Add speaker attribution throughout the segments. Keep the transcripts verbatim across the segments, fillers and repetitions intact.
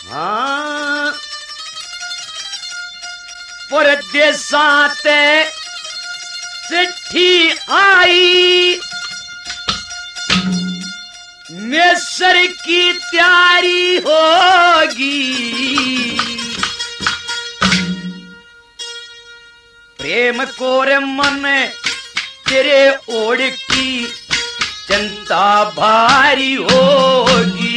Speaker 1: हाँ परदेसाते चिट्ठी आई मेसर की तैयारी होगी प्रेम कोर मन तेरे ओढ़ की चिंता भारी होगी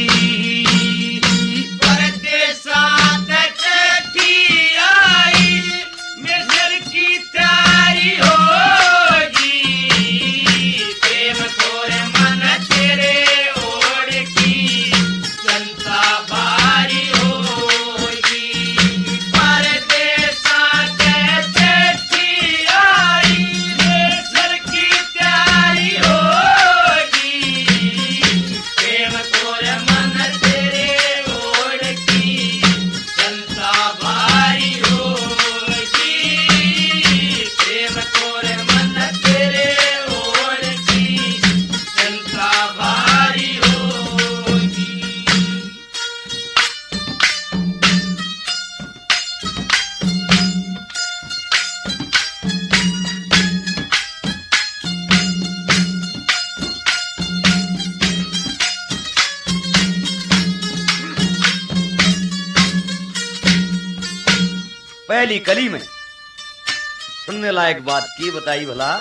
Speaker 1: पहली कली में सुनने लायक बात की बताई भला।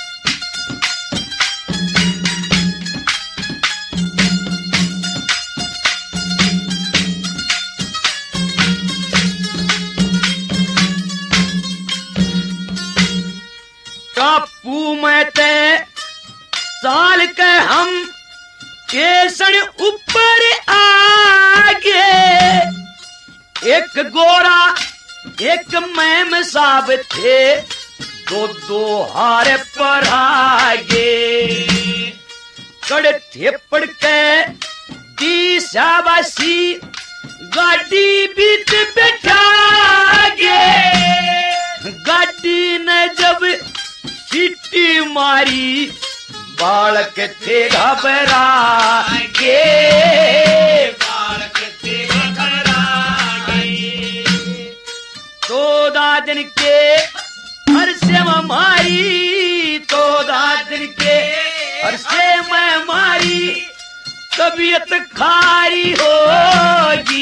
Speaker 1: टापू में ते साल के हम केसर ऊपर आगे एक गोरा एक मैम साहब थे दो दो हार पर आगे कड़े थे पड़ के दी शाबाशी गाड़ी बीच बैठा गे गाड़ी ने जब सीटी मारी बालक थे घबरा गे तो दादन के हर्षे में मारी तो दादन के हर्षे में मारी तबीयत खारी होगी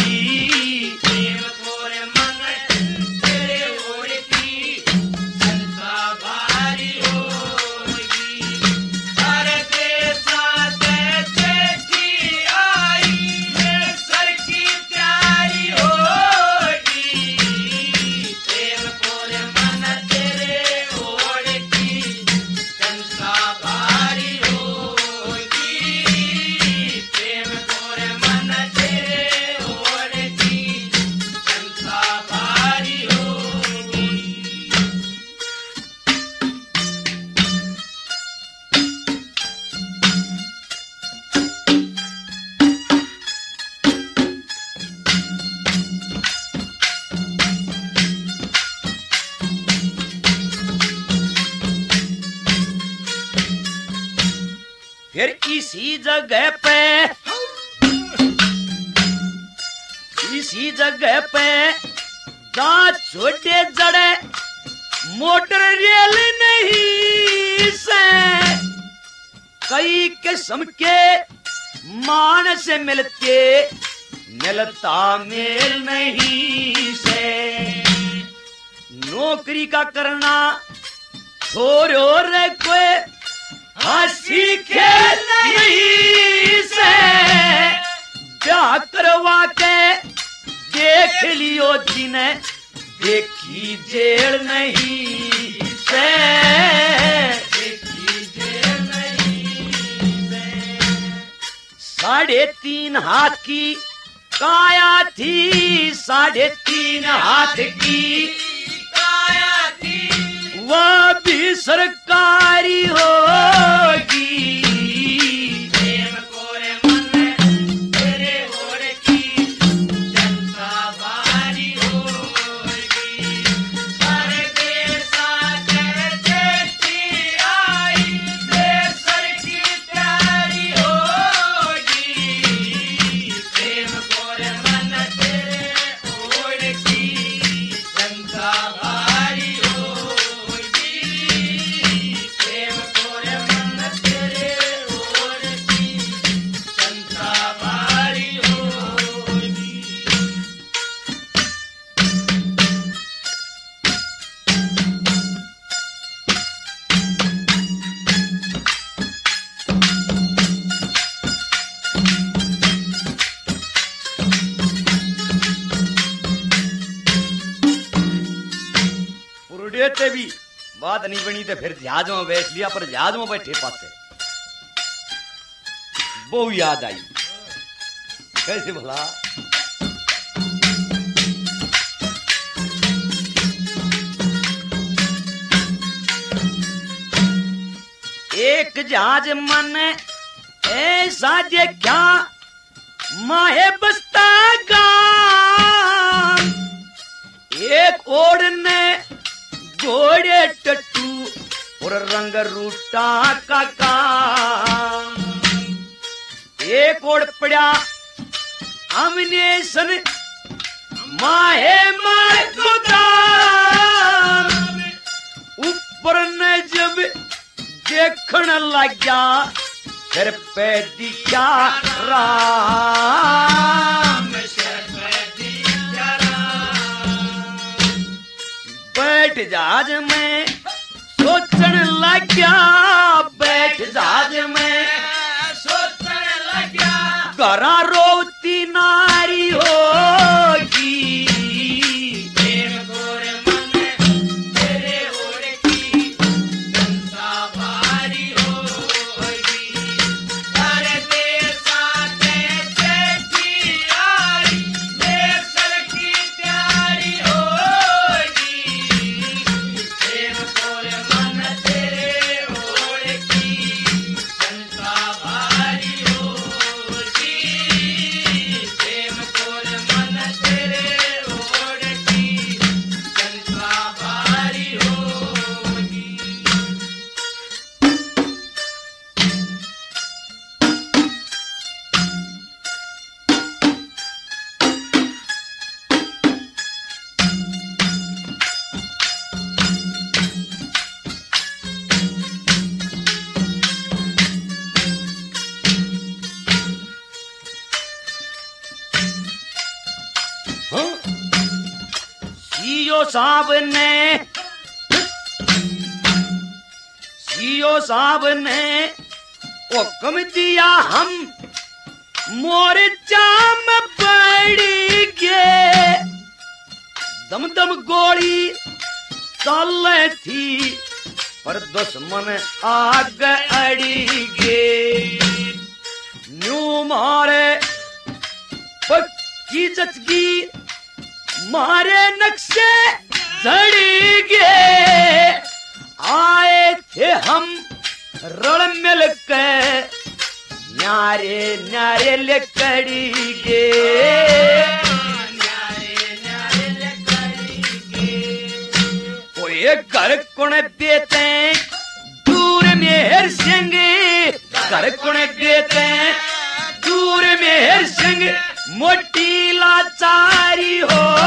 Speaker 1: फिर इसी जगह पे इसी जगह पे जहाँ छोटे जड़े मोटर रेल नहीं से कई किस्म के मान से मिलते मिलता मेल नहीं से नौकरी का करना छोरो रे कोई हंसी खेल नहीं से ब्याह करवा के देख लियो जिन्हें देखी जेल नहीं से देखी जेल नहीं से साढ़े तीन हाथ की काया थी साढ़े तीन हाथ की काया थी वह भी सरकारी होगी ते भी बात नहीं बनी तो फिर जहाज में बैठ लिया, पर जहाज में बैठे पासे वो याद आई। कैसे भला? एक जहाज मन ऐसा जे क्या माहे बसता गाम, एक ओढ़ने घोड़े टट्टू और रंग रूटा का काम। एक ओढ़ पड़ा अमनेशन माहे मार गोदाम, ऊपर ने जब देखण लग गया सिर पे दिखा राम, सिर पे दिखा राम। बैठ जहाज में सोचण लग गया, बैठ जहाज में सोचण लग गया, घरा रोती नारी होगी, सीओ साहब ने सीओ साहब ने हुक्म दिया हम मोर्चा में पड़ी गे, दम दम गोली चल थी पर दुश्मन आग अड़ी गे, न्यू मारे पक्की जचगी मारे नक्शे झड़ी गे, आए थे हम रल मिल के न्यारे न्यारे लेकड़ी गे, न्यारे न्यारे लेकड़ी गे। कोई घर कुण देते दूर मेहर सिंह, घर कुण देते दूर मेहर सिंह, मोटी लाचारी हो